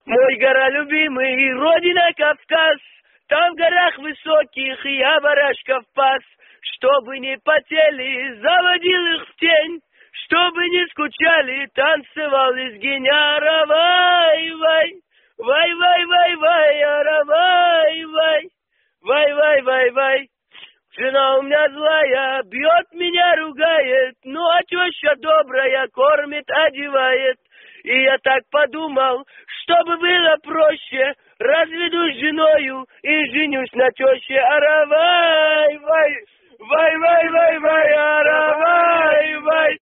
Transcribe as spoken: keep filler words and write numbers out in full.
Мой гора любимый, родина Кавказ, там в горах высоких я барашков пас. Чтобы не потели, заводил их в тень, чтобы не скучали, танцевал из геняра. Вай, вай, вай, вай, вай, вай, ара, вай, вай, вай, вай, вай, вай. Жена у меня злая, бьет меня, ругает, ну а теща добрая, кормит, одевает. И я так подумал, чтобы было проще, разведусь с женою и женюсь на теще. Ара, вай, вай, вай, вай, вай, вай, ара, вай, вай,